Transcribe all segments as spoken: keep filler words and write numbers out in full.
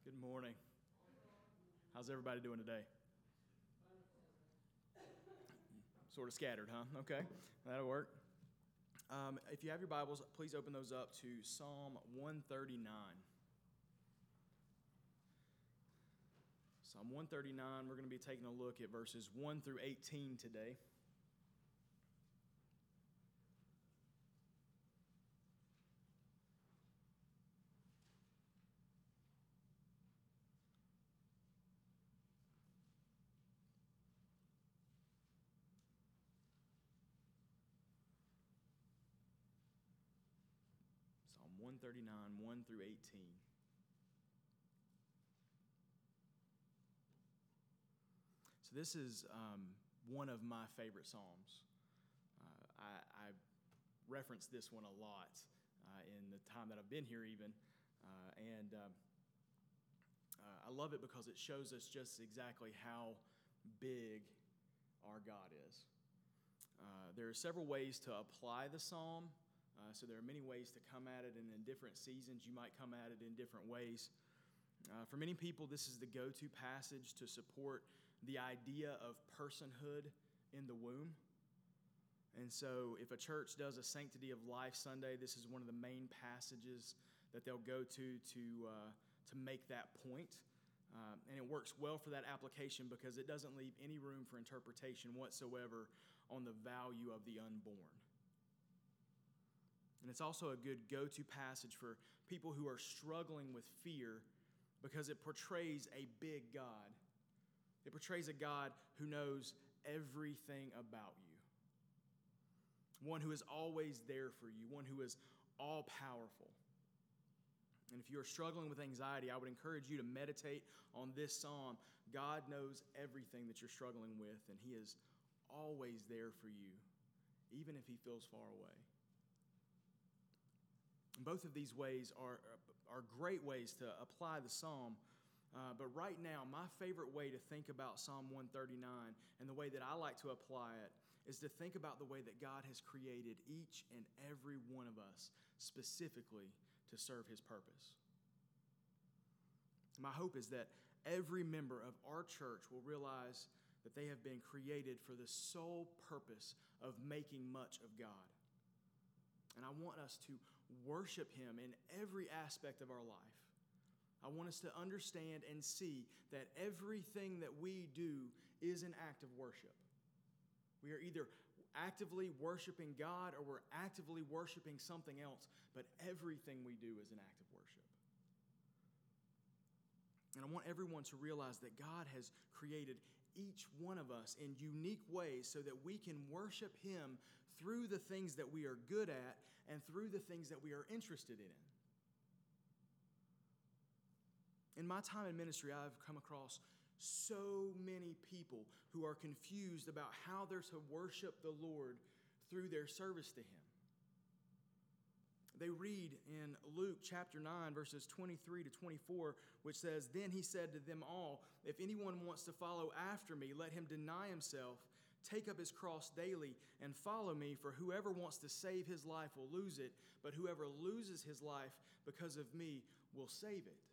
Good morning. How's everybody doing today? Sort of scattered, huh? Okay, that'll work. Um, if you have your Bibles, please open those up to Psalm one thirty-nine. Psalm one thirty-nine, we're going to be taking a look at verses one through eighteen today. Psalm one thirty-nine, one through eighteen. So this is um, one of my favorite psalms. Uh, I, I reference this one a lot uh, in the time that I've been here even. Uh, and uh, uh, I love it because it shows us just exactly how big our God is. Uh, there are several ways to apply the psalm. Uh, so there are many ways to come at it, and in different seasons you might come at it in different ways. Uh, for many people, this is the go-to passage to support the idea of personhood in the womb. And so if a church does a Sanctity of Life Sunday, this is one of the main passages that they'll go to to, uh, to make that point. Uh, and it works well for that application because it doesn't leave any room for interpretation whatsoever on the value of the unborn. And it's also a good go-to passage for people who are struggling with fear because it portrays a big God. It portrays a God who knows everything about you. One who is always there for you. One who is all-powerful. And if you are struggling with anxiety, I would encourage you to meditate on this psalm. God knows everything that you're struggling with, and He is always there for you, even if He feels far away. Both of these ways are, are great ways to apply the psalm. Uh, but right now, my favorite way to think about Psalm one thirty-nine and the way that I like to apply it is to think about the way that God has created each and every one of us specifically to serve His purpose. My hope is that every member of our church will realize that they have been created for the sole purpose of making much of God. And I want us to worship Him in every aspect of our life. I want us to understand and see that everything that we do is an act of worship. We are either actively worshiping God or we're actively worshiping something else, but everything we do is an act of worship. And I want everyone to realize that God has created each one of us in unique ways so that we can worship Him through the things that we are good at and through the things that we are interested in. In my time in ministry, I've come across so many people who are confused about how they're to worship the Lord through their service to Him. They read in Luke chapter nine, verses twenty-three to twenty-four, which says, "Then He said to them all, 'If anyone wants to follow after me, let him deny himself, take up his cross daily, and follow me. For whoever wants to save his life will lose it, but whoever loses his life because of me will save it.'"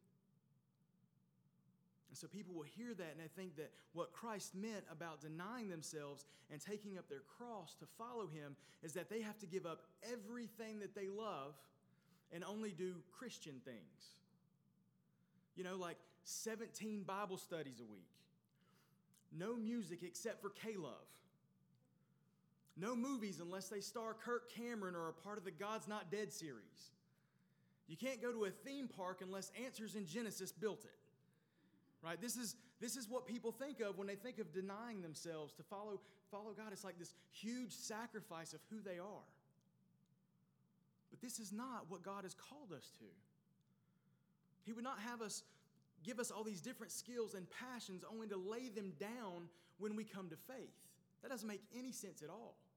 And so people will hear that and they think that what Christ meant about denying themselves and taking up their cross to follow Him is that they have to give up everything that they love and only do Christian things. You know, like seventeen Bible studies a week. No music except for K-Love. No movies unless they star Kirk Cameron or are part of the God's Not Dead series. You can't go to a theme park unless Answers in Genesis built it. Right? This is, this is what people think of when they think of denying themselves to follow, follow God. It's like this huge sacrifice of who they are. But this is not what God has called us to. He would not have us give us all these different skills and passions only to lay them down when we come to faith. That doesn't make any sense at all.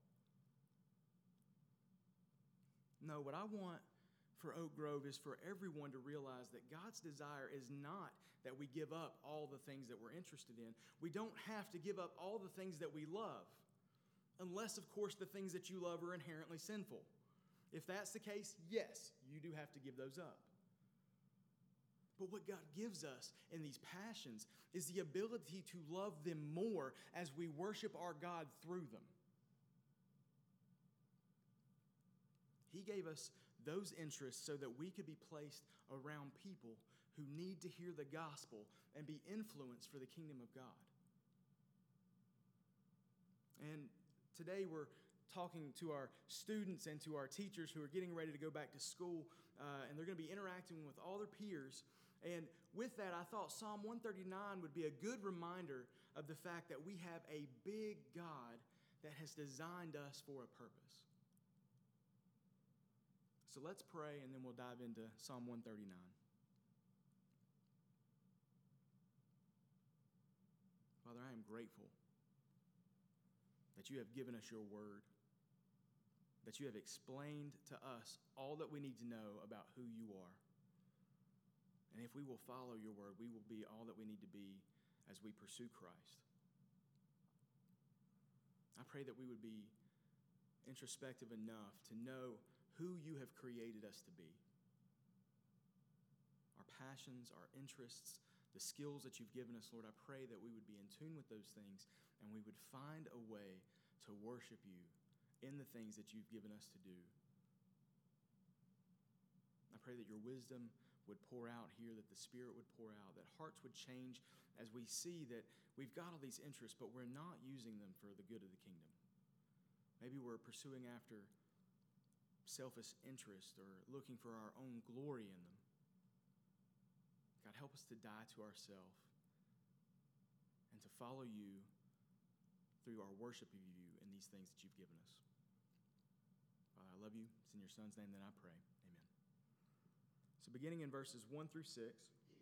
No, what I want for Oak Grove is for everyone to realize that God's desire is not that we give up all the things that we're interested in. We don't have to give up all the things that we love, unless, of course, the things that you love are inherently sinful. If that's the case, yes, you do have to give those up. But what God gives us in these passions is the ability to love them more as we worship our God through them. He gave us those interests so that we could be placed around people who need to hear the gospel and be influenced for the kingdom of God. And today we're talking to our students and to our teachers who are getting ready to go back to school, uh, and they're going to be interacting with all their peers. And with that, I thought Psalm one thirty-nine would be a good reminder of the fact that we have a big God that has designed us for a purpose. So let's pray, and then we'll dive into Psalm one thirty-nine. Father, I am grateful that you have given us your word, that you have explained to us all that we need to know about who you are. And if we will follow your word, we will be all that we need to be as we pursue Christ. I pray that we would be introspective enough to know who you have created us to be. Our passions, our interests, the skills that you've given us, Lord, I pray that we would be in tune with those things and we would find a way to worship you in the things that you've given us to do. I pray that your wisdom would pour out here, that the Spirit would pour out, that hearts would change as we see that we've got all these interests, but we're not using them for the good of the kingdom. Maybe we're pursuing after selfish interest or looking for our own glory in them. God, help us to die to ourselves and to follow you through our worship of you in these things that you've given us. Father, I love you. It's in your Son's name that I pray. Amen. So beginning in verses one through six,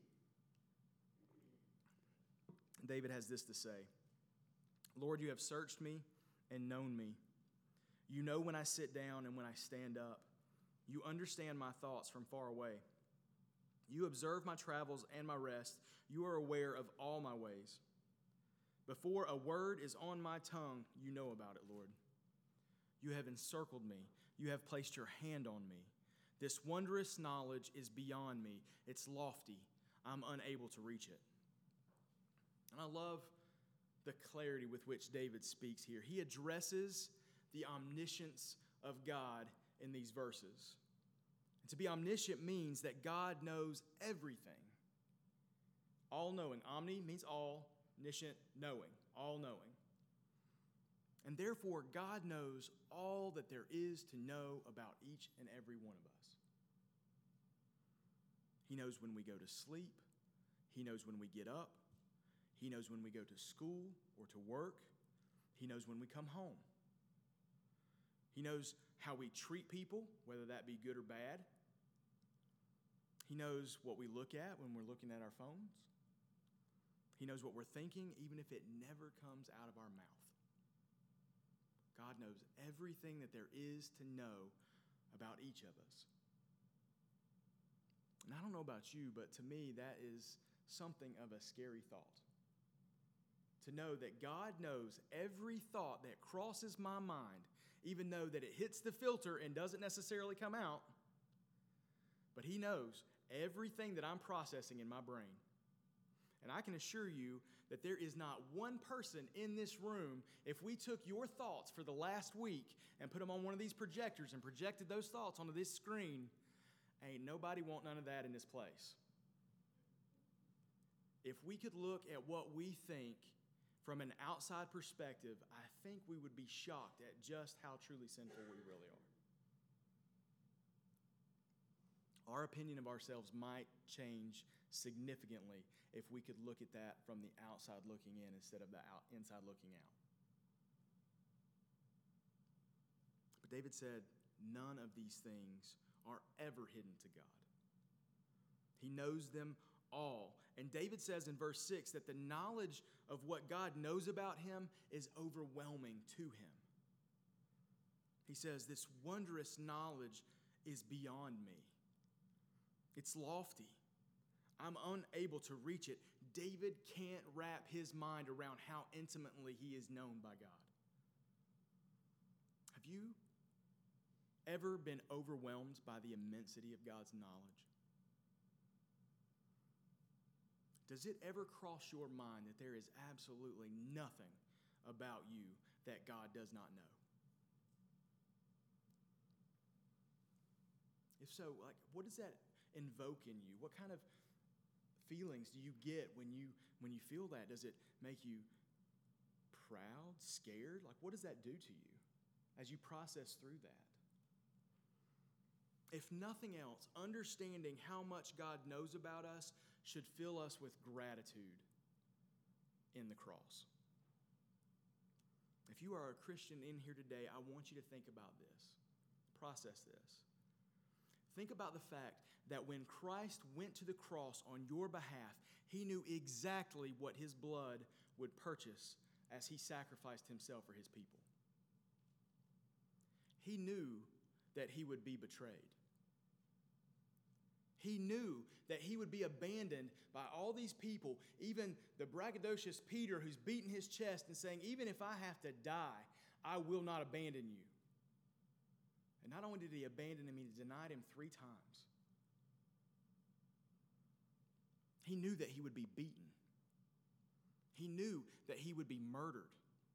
David has this to say. Lord, you have searched me and known me. You know when I sit down and when I stand up. You understand my thoughts from far away. You observe my travels and my rest. You are aware of all my ways. Before a word is on my tongue, you know about it, Lord. You have encircled me. You have placed your hand on me. This wondrous knowledge is beyond me. It's lofty. I'm unable to reach it. And I love the clarity with which David speaks here. He addresses the omniscience of God in these verses. And to be omniscient means that God knows everything. All-knowing. Omni means all, niscient, knowing, all-knowing. And therefore, God knows all that there is to know about each and every one of us. He knows when we go to sleep. He knows when we get up. He knows when we go to school or to work. He knows when we come home. He knows how we treat people, whether that be good or bad. He knows what we look at when we're looking at our phones. He knows what we're thinking, even if it never comes out of our mouth. God knows everything that there is to know about each of us. And I don't know about you, but to me, that is something of a scary thought. To know that God knows every thought that crosses my mind, even though that it hits the filter and doesn't necessarily come out, but He knows everything that I'm processing in my brain. And I can assure you that there is not one person in this room, if we took your thoughts for the last week and put them on one of these projectors and projected those thoughts onto this screen, ain't nobody want none of that in this place. If we could look at what we think from an outside perspective, I think we would be shocked at just how truly sinful we really are. Our opinion of ourselves might change significantly if we could look at that from the outside looking in instead of the out, inside looking out. But David said, none of these things are ever hidden to God. He knows them all. And David says in verse six that the knowledge of what God knows about him is overwhelming to him. He says, this wondrous knowledge is beyond me. It's lofty. I'm unable to reach it. David can't wrap his mind around how intimately he is known by God. Have you ever been overwhelmed by the immensity of God's knowledge? Does it ever cross your mind that there is absolutely nothing about you that God does not know? If so, like, what does that invoke in you? What kind of feelings do you get when you when you feel that? Does it make you proud, scared? Like, what does that do to you as you process through that? If nothing else, understanding how much God knows about us should fill us with gratitude in the cross. If you are a Christian in here today, I want you to think about this. Process this. Think about the fact that when Christ went to the cross on your behalf, he knew exactly what his blood would purchase as he sacrificed himself for his people. He knew that he would be betrayed. He knew that he would be abandoned by all these people, even the braggadocious Peter who's beating his chest and saying, even if I have to die, I will not abandon you. And not only did he abandon him, he denied him three times. He knew that he would be beaten. He knew that he would be murdered.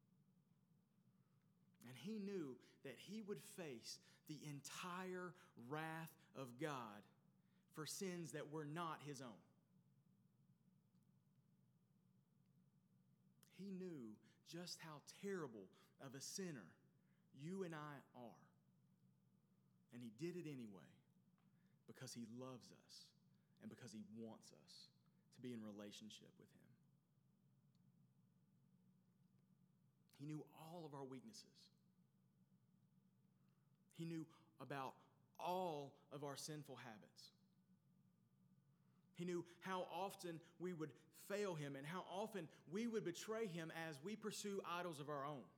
And he knew that he would face the entire wrath of God for sins that were not his own. He knew just how terrible of a sinner you and I are. And he did it anyway because he loves us and because he wants us to be in relationship with him. He knew all of our weaknesses. He knew about all of our sinful habits. He knew how often we would fail him and how often we would betray him as we pursue idols of our own.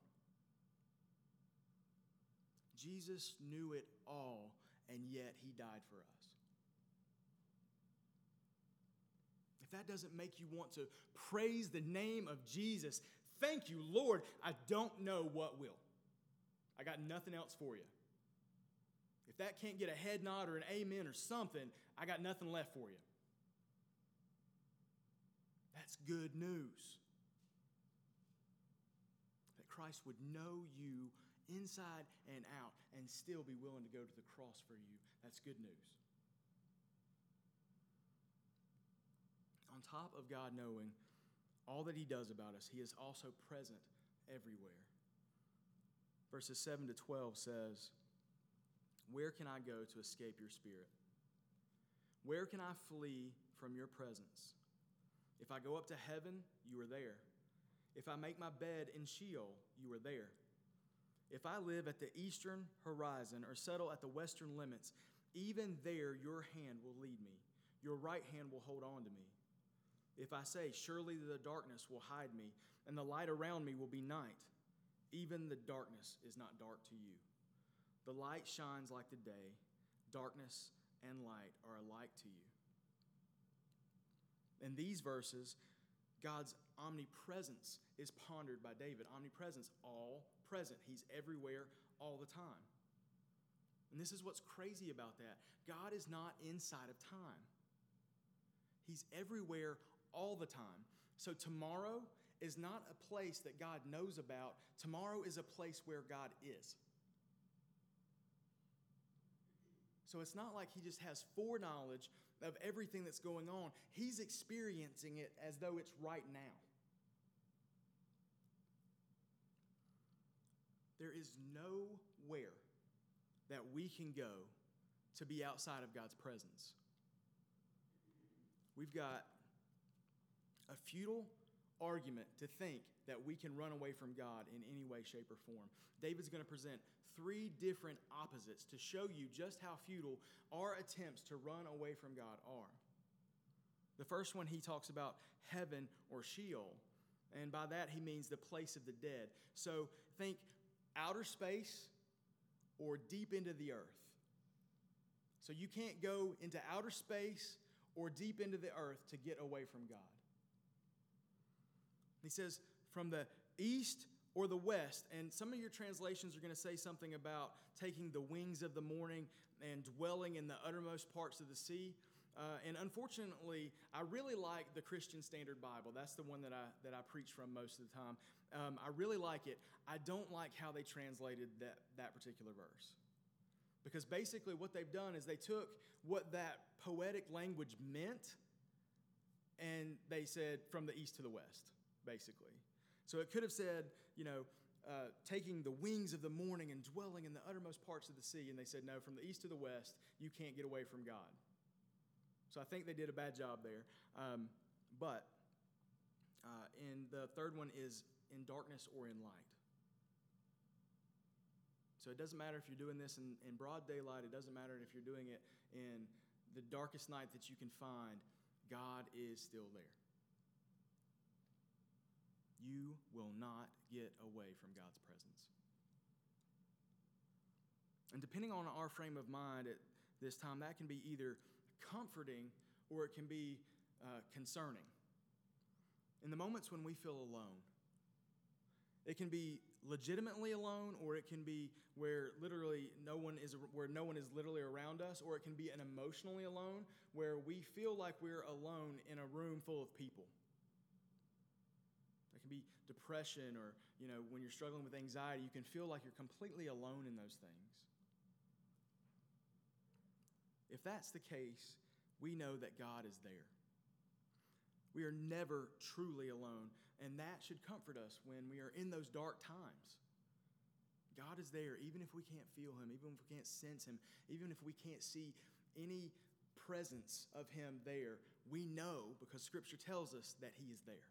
Jesus knew it all, and yet he died for us. If that doesn't make you want to praise the name of Jesus, thank you, Lord. I don't know what will. I got nothing else for you. If that can't get a head nod or an amen or something, I got nothing left for you. That's good news. That Christ would know you inside and out and still be willing to go to the cross for you. That's good news. On top of God knowing all that he does about us, he is also present everywhere. Verses seven to twelve says, "Where can I go to escape your spirit? Where can I flee from your presence? If I go up to heaven, you are there. If I make my bed in Sheol, you are there. If I live at the eastern horizon or settle at the western limits, even there your hand will lead me. Your right hand will hold on to me. If I say, surely the darkness will hide me, and the light around me will be night, even the darkness is not dark to you. The light shines like the day. Darkness and light are alike to you." In these verses, God's omnipresence is pondered by David. Omnipresence, all present. He's everywhere all the time. And this is what's crazy about that. God is not inside of time. He's everywhere all the time. So tomorrow is not a place that God knows about. Tomorrow is a place where God is. So it's not like he just has foreknowledge of everything that's going on. He's experiencing it as though it's right now. There is nowhere that we can go to be outside of God's presence. We've got a futile argument to think that we can run away from God in any way, shape, or form. David's going to present three different opposites to show you just how futile our attempts to run away from God are. The first one, he talks about heaven or Sheol, and by that he means the place of the dead. So think outer space or deep into the earth. So you can't go into outer space or deep into the earth to get away from God. He says from the east or the west, and some of your translations are going to say something about taking the wings of the morning and dwelling in the uttermost parts of the sea. Uh, and unfortunately, I really like the Christian Standard Bible. That's the one that I that I preach from most of the time. Um, I really like it. I don't like how they translated that, that particular verse. Because basically what they've done is they took what that poetic language meant and they said from the east to the west, basically. So it could have said, you know, uh, taking the wings of the morning and dwelling in the uttermost parts of the sea. And they said, no, from the east to the west, you can't get away from God. So I think they did a bad job there. Um, but, uh, and the third one is in darkness or in light. So it doesn't matter if you're doing this in, in broad daylight. It doesn't matter if you're doing it in the darkest night that you can find. God is still there. You will not get away from God's presence. And depending on our frame of mind at this time, that can be either comforting or it can be uh, concerning. In the moments when we feel alone, it can be legitimately alone, or it can be where literally no one is where no one is literally around us, or it can be an emotionally alone where we feel like we're alone in a room full of people. It can be depression, or you know, when you're struggling with anxiety, you can feel like you're completely alone in those things. If that's the case, we know that God is there. We are never truly alone, and that should comfort us when we are in those dark times. God is there, even if we can't feel Him, even if we can't sense Him, even if we can't see any presence of Him there. We know, because Scripture tells us, that He is there.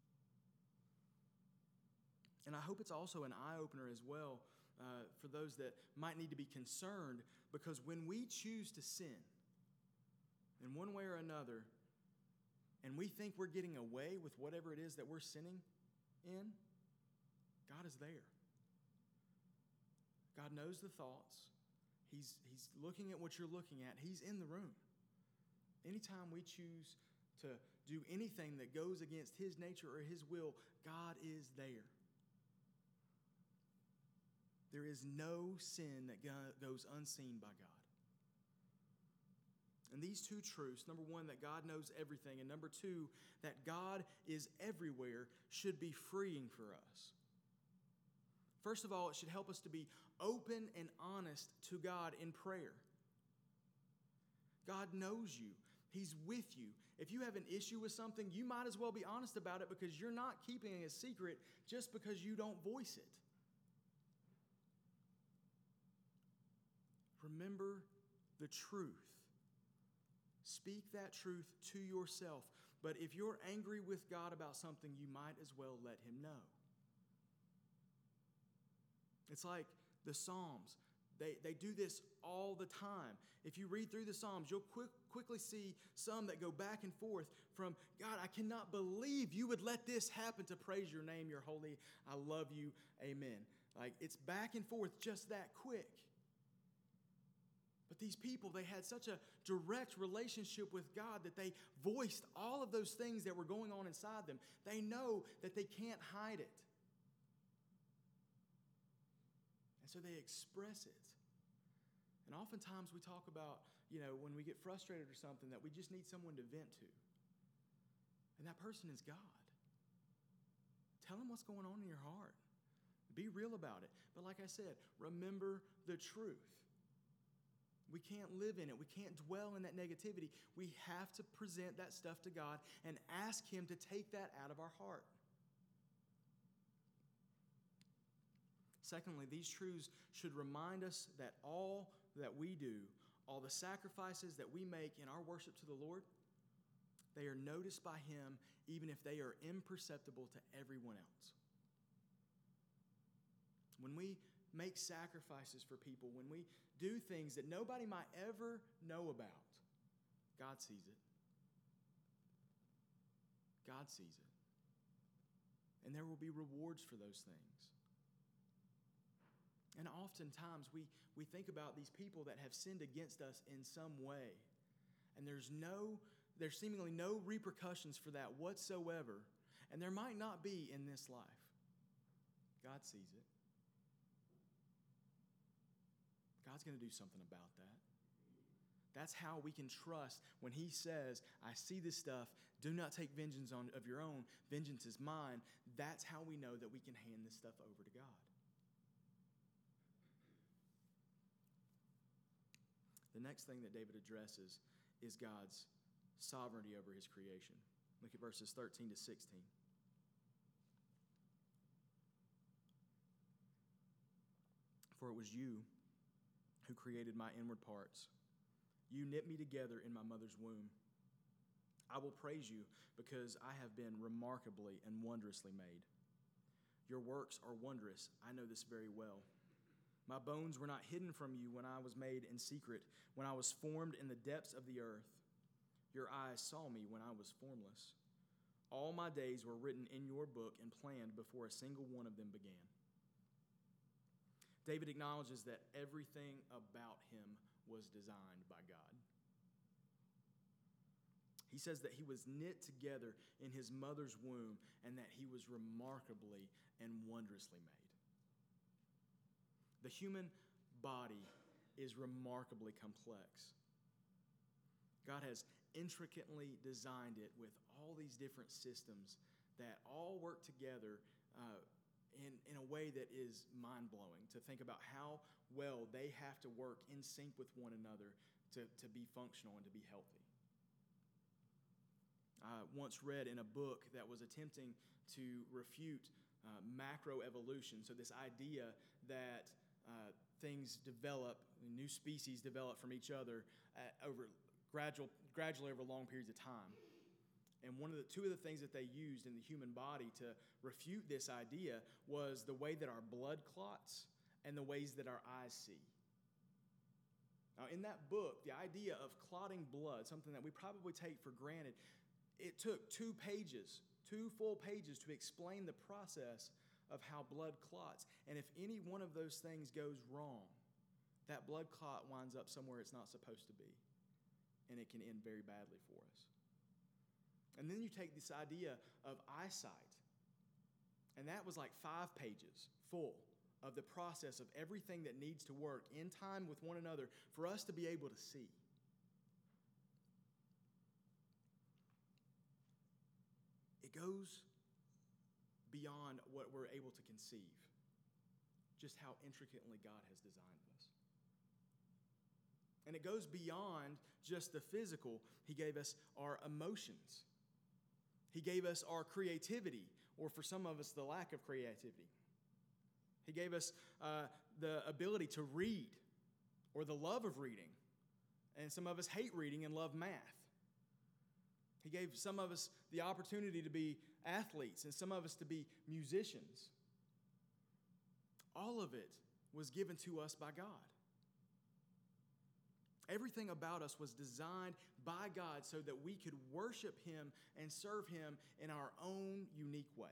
And I hope it's also an eye-opener as well uh, for those that might need to be concerned, because when we choose to sin in one way or another, and we think we're getting away with whatever it is that we're sinning in, God is there. God knows the thoughts. He's, he's looking at what you're looking at. He's in the room. Anytime we choose to do anything that goes against His nature or His will, God is there. There is no sin that goes unseen by God. And these two truths, number one, that God knows everything, and number two, that God is everywhere, should be freeing for us. First of all, it should help us to be open and honest to God in prayer. God knows you. He's with you. If you have an issue with something, you might as well be honest about it, because you're not keeping it a secret just because you don't voice it. Remember the truth. Speak that truth to yourself. But if you're angry with God about something, you might as well let Him know. It's like the Psalms. They, they do this all the time. If you read through the Psalms, you'll quick, quickly see some that go back and forth from, God, I cannot believe you would let this happen to praise your name. You're holy. I love you. Amen. Like, it's back and forth just that quick. But these people, they had such a direct relationship with God that they voiced all of those things that were going on inside them. They know that they can't hide it. And so they express it. And oftentimes we talk about, you know, when we get frustrated or something, that we just need someone to vent to. And that person is God. Tell Him what's going on in your heart. Be real about it. But like I said, remember the truth. We can't live in it. We can't dwell in that negativity. We have to present that stuff to God and ask Him to take that out of our heart. Secondly, these truths should remind us that all that we do, all the sacrifices that we make in our worship to the Lord, they are noticed by Him even if they are imperceptible to everyone else. When we make sacrifices for people, when we do things that nobody might ever know about, God sees it. God sees it. And there will be rewards for those things. And oftentimes we, we think about these people that have sinned against us in some way. And there's no, there's seemingly no repercussions for that whatsoever. And there might not be in this life. God sees it. God's going to do something about that. That's how we can trust when he says, I see this stuff, do not take vengeance on, of your own, vengeance is mine. That's how we know that we can hand this stuff over to God. The next thing that David addresses is God's sovereignty over his creation. Look at verses thirteen to sixteen. For it was you who created my inward parts. You knit me together in my mother's womb. I will praise you because I have been remarkably and wondrously made. Your works are wondrous. I know this very well. My bones were not hidden from you when I was made in secret, when I was formed in the depths of the earth. Your eyes saw me when I was formless. All my days were written in your book and planned before a single one of them began. David acknowledges that everything about him was designed by God. He says that he was knit together in his mother's womb and that he was remarkably and wondrously made. The human body is remarkably complex. God has intricately designed it with all these different systems that all work together uh, in, in a way that is mind-blowing, to think about how well they have to work in sync with one another to, to be functional and to be healthy. I once read in a book that was attempting to refute uh, macroevolution, so this idea that uh, things develop, new species develop from each other uh, over gradual, gradually over long periods of time. And one of the two of the things that they used in the human body to refute this idea was the way that our blood clots and the ways that our eyes see. Now, in that book, the idea of clotting blood, something that we probably take for granted, it took two pages, two full pages to explain the process of how blood clots. And if any one of those things goes wrong, that blood clot winds up somewhere it's not supposed to be. And it can end very badly for us. And then you take this idea of eyesight. And that was like five pages full of the process of everything that needs to work in time with one another for us to be able to see. It goes beyond what we're able to conceive, just how intricately God has designed us. And it goes beyond just the physical. He gave us our emotions. He gave us our creativity, or for some of us, the lack of creativity. He gave us uh, the ability to read, or the love of reading. And some of us hate reading and love math. He gave some of us the opportunity to be athletes, and some of us to be musicians. All of it was given to us by God. Everything about us was designed by God so that we could worship Him and serve Him in our own unique way.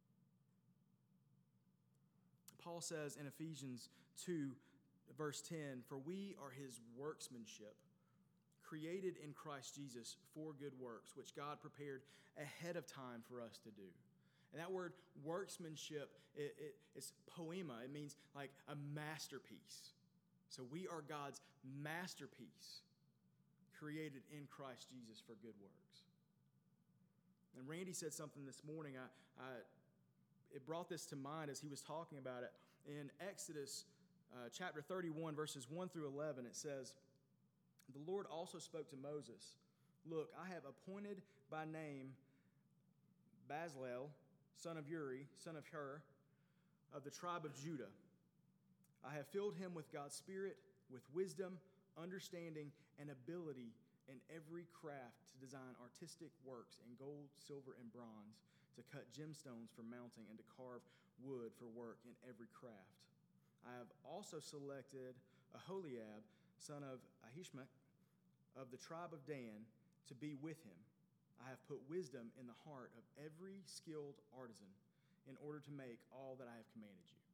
Paul says in Ephesians two, verse ten, "For we are His workmanship, created in Christ Jesus for good works, which God prepared ahead of time for us to do." And that word workmanship, it, it, it's poema. It means like a masterpiece. So we are God's masterpiece, created in Christ Jesus for good works. And Randy said something this morning. I, I, it brought this to mind as he was talking about it. In Exodus uh, chapter thirty-one, verses one through eleven, it says, "The Lord also spoke to Moses, 'Look, I have appointed by name Bezalel, son of Uri, son of Hur, of the tribe of Judah. I have filled him with God's Spirit, with wisdom, understanding, and ability in every craft to design artistic works in gold, silver, and bronze, to cut gemstones for mounting, and to carve wood for work in every craft. I have also selected Aholiab, son of Ahishmaach, of the tribe of Dan, to be with him. I have put wisdom in the heart of every skilled artisan in order to make all that I have commanded you.'"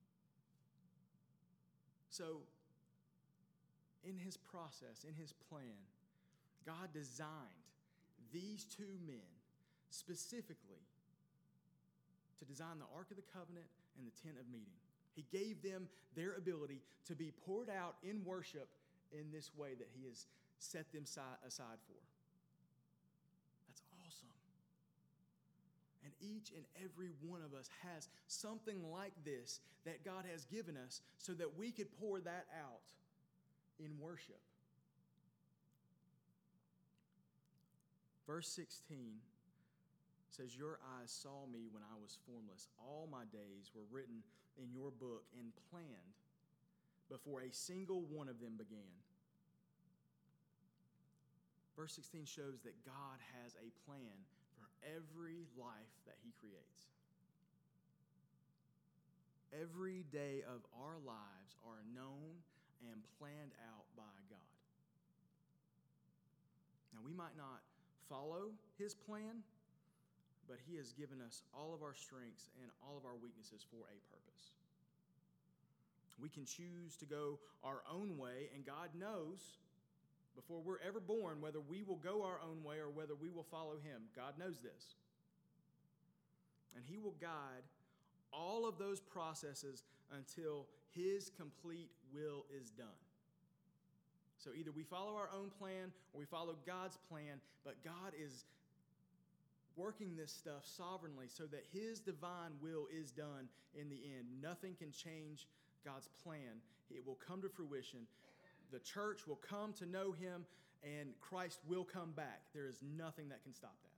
So, in his process, in his plan, God designed these two men specifically to design the Ark of the Covenant and the Tent of Meeting. He gave them their ability to be poured out in worship in this way that he has set them si- aside for. That's awesome. And each and every one of us has something like this that God has given us so that we could pour that out in worship. Verse sixteen says, "Your eyes saw me when I was formless. All my days were written in your book and planned before a single one of them began." Verse sixteen shows that God has a plan for every life that He creates. Every day of our lives are known and planned out by God. Now, we might not follow His plan, but He has given us all of our strengths and all of our weaknesses for a purpose. We can choose to go our own way, and God knows before we're ever born whether we will go our own way or whether we will follow Him. God knows this. And He will guide all of those processes until His complete will is done. So either we follow our own plan or we follow God's plan, but God is working this stuff sovereignly so that His divine will is done in the end. Nothing can change God's plan. It will come to fruition. The church will come to know Him, and Christ will come back. There is nothing that can stop that.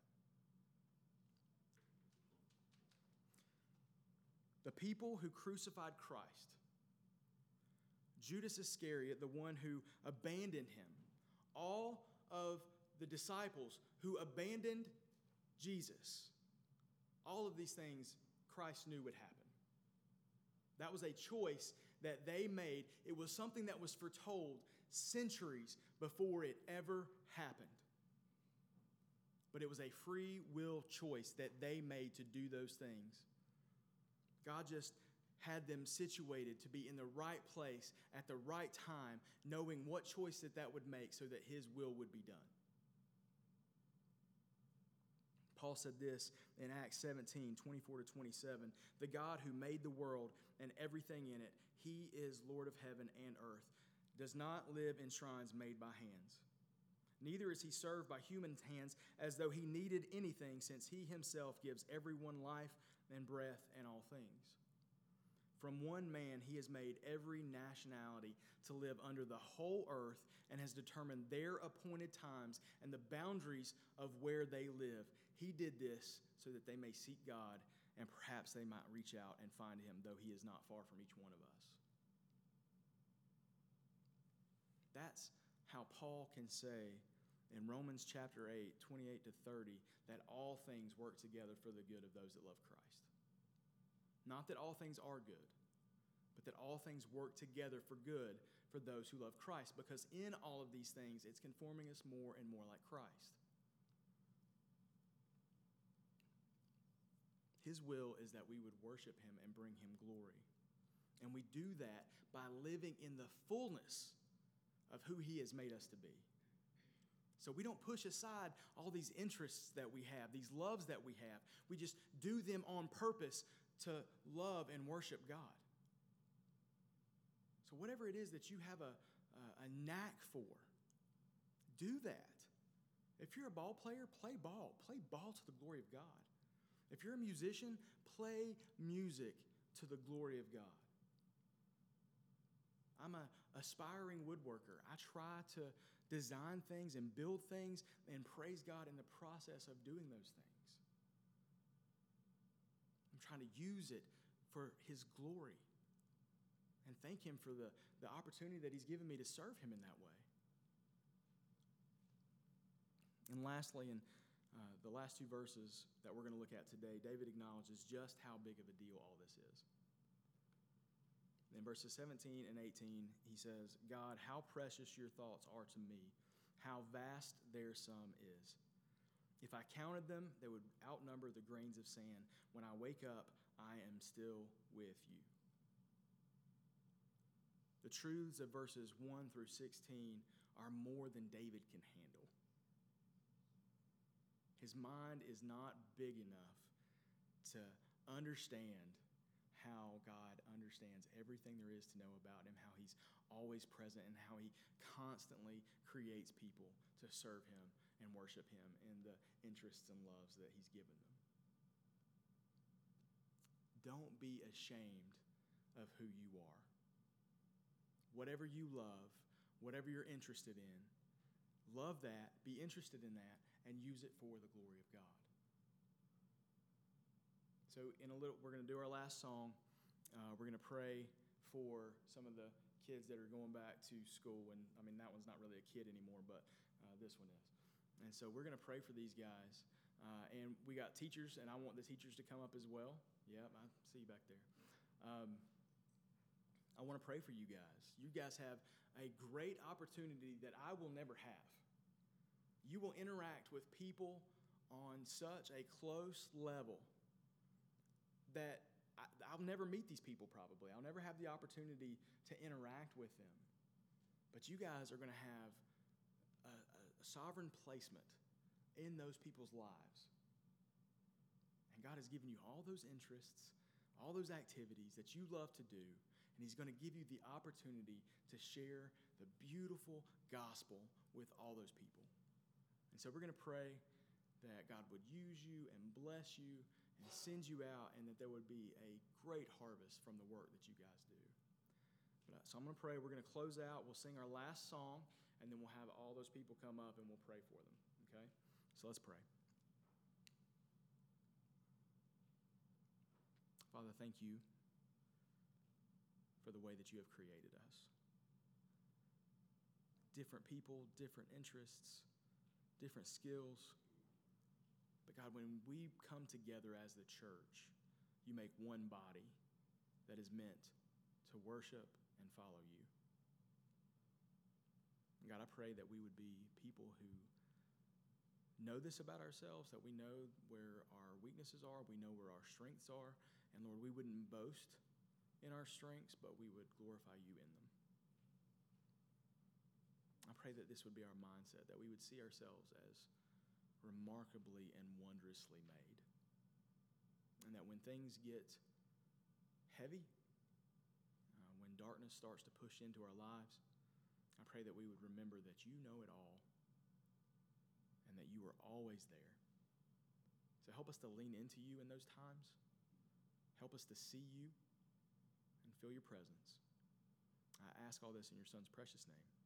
The people who crucified Christ, Judas Iscariot, the one who abandoned Him, all of the disciples who abandoned Jesus, all of these things Christ knew would happen. That was a choice that they made. It was something that was foretold centuries before it ever happened. But it was a free will choice that they made to do those things. God just had them situated to be in the right place at the right time, knowing what choice that that would make so that His will would be done. Paul said this in Acts seventeen, twenty-four to twenty-seven, "The God who made the world and everything in it, He is Lord of heaven and earth, does not live in shrines made by hands. Neither is He served by human hands as though He needed anything, since He Himself gives everyone life and breath and all things. From one man He has made every nationality to live under the whole earth and has determined their appointed times and the boundaries of where they live. He did this so that they may seek God, and perhaps they might reach out and find Him, though He is not far from each one of us." That's how Paul can say in Romans chapter eight, twenty-eight to thirty, that all things work together for the good of those that love Christ. Not that all things are good, but that all things work together for good for those who love Christ, because in all of these things, it's conforming us more and more like Christ. His will is that we would worship Him and bring Him glory. And we do that by living in the fullness of who He has made us to be. So we don't push aside all these interests that we have, these loves that we have. We just do them on purpose to love and worship God. So whatever it is that you have a, a, a knack for, do that. If you're a ball player, play ball. Play ball to the glory of God. If you're a musician, play music to the glory of God. I'm an aspiring woodworker. I try to design things and build things and praise God in the process of doing those things. I'm trying to use it for His glory and thank Him for the, the opportunity that He's given me to serve Him in that way. And lastly, in uh, the last two verses that we're going to look at today, David acknowledges just how big of a deal all this is. In verses seventeen and eighteen, he says, "God, how precious your thoughts are to me, how vast their sum is. If I counted them, they would outnumber the grains of sand. When I wake up, I am still with you." The truths of verses one through sixteen are more than David can handle. His mind is not big enough to understand how God understands everything there is to know about him, how he's always present, and how he constantly creates people to serve him and worship him in the interests and loves that he's given them. Don't be ashamed of who you are. Whatever you love, whatever you're interested in, love that, be interested in that, and use it for the glory of God. So in a little, we're going to do our last song. Uh, we're going to pray for some of the kids that are going back to school. And I mean, that one's not really a kid anymore, but uh, this one is. And so we're going to pray for these guys. Uh, and we got teachers, and I want the teachers to come up as well. Yep, I see you back there. Um, I want to pray for you guys. You guys have a great opportunity that I will never have. You will interact with people on such a close level that I, I'll never meet these people probably. I'll never have the opportunity to interact with them. But you guys are going to have a, a sovereign placement in those people's lives. And God has given you all those interests, all those activities that you love to do, and he's going to give you the opportunity to share the beautiful gospel with all those people. And so we're going to pray that God would use you and bless you and send you out, and that there would be a great harvest from the work that you guys do. But, uh, so I'm going to pray. We're going to close out. We'll sing our last song, and then we'll have all those people come up, and we'll pray for them. Okay? So let's pray. Father, thank you for the way that you have created us. Different people, different interests, different skills. But God, when we come together as the church, you make one body that is meant to worship and follow you. And God, I pray that we would be people who know this about ourselves, that we know where our weaknesses are, we know where our strengths are, and Lord, we wouldn't boast in our strengths, but we would glorify you in them. I pray that this would be our mindset, that we would see ourselves as remarkably and wondrously made. And that when things get heavy, uh, when darkness starts to push into our lives, I pray that we would remember that you know it all and that you are always there. So help us to lean into you in those times. Help us to see you and feel your presence. I ask all this in your Son's precious name.